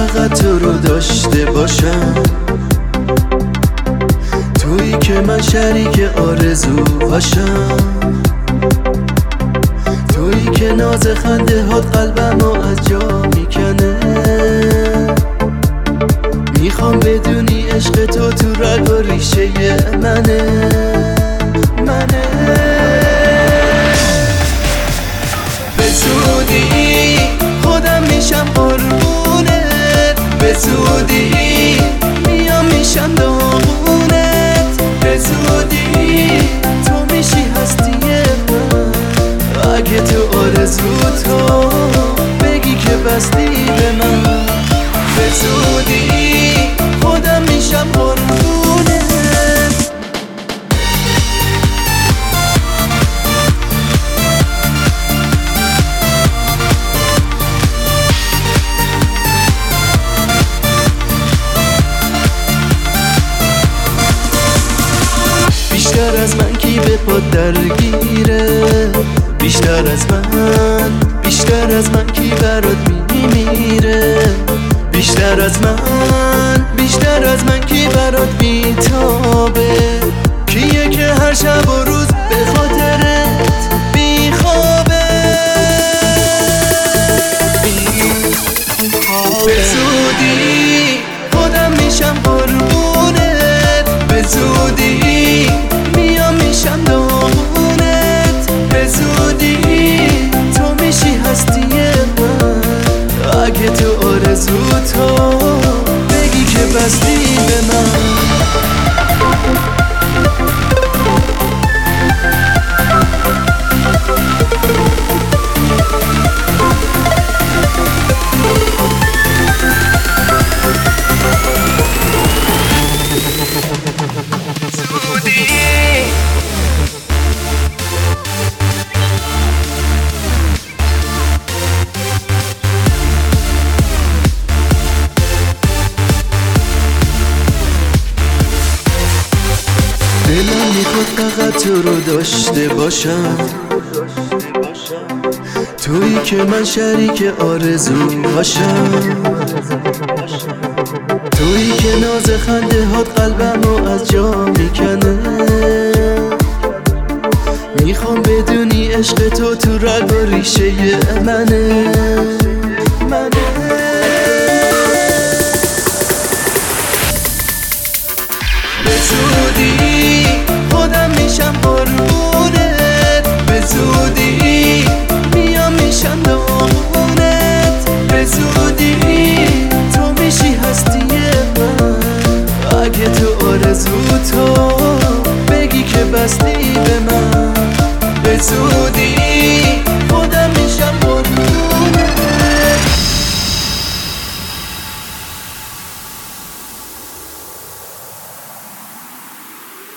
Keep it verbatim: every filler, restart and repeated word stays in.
فقط تو رو داشته باشم، تویی که من شریک آرزوهاشم، تویی که ناز خنده هات قلبمو از جا میکنه. میخوام بدونی عشق تو تو رگ و ریشه منه منه به زودی خودم میشم قربونت، به زودی میام میشم داغونت، به زودی تو میشی هستی من. اگه تو آرزو تو بگی که بستی به من، به زودی خودم میشم قربونت. بیشتر از من کی به پات درگیره، بیشتر از من، بیشتر از من کی برات میمیره، بیشتر از من، بیشتر از من کی برات بیتابه، کیه که هر شب و روز به خاطرت بیخوابه. به زودی خودم میشم قربونت، به زودی میام میشم داغونت، به زودی تو میشی هستی من. اگه تو آرزو تو بگی که بستی به من. دلم میخواد فقط تو رو داشته باشم، تویی که من شریک آرزوهاشم، تویی که ناز خنده هات قلبمو از جا میکنه. میخوام بدونی عشق تو تو رگ و ریشه منه منه